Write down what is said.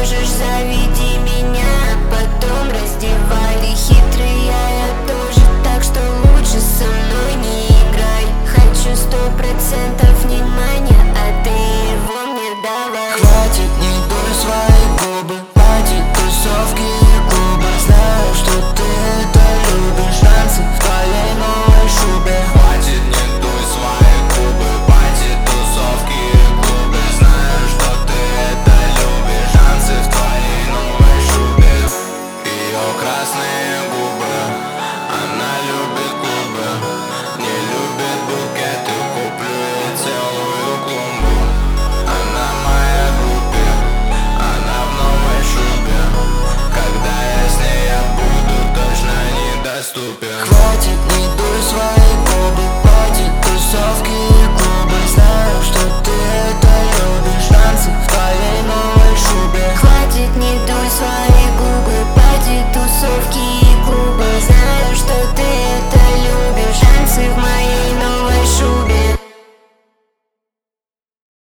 можешь, заведи меня, потом раздевай. Ты хитрый, я тоже, так что лучше со мной не играй. Хочу 100% внимания, а ты его мне давай. Хватит, не дуй свои губы, хватит тусовки и клубы. Знаю, что ты это любишь, танцы в твоей новой шубе. Хватит, не дуй свои губы, хватит тусовки и клубы. Знаю, что ты это любишь, танцы в твоей новой шубе. Ее красные губы, она любит клубы, не любит букеты, куплю ей целую клумбу. Она моя группе, она в новой шубе. Когда я с ней, я буду точно недоступен.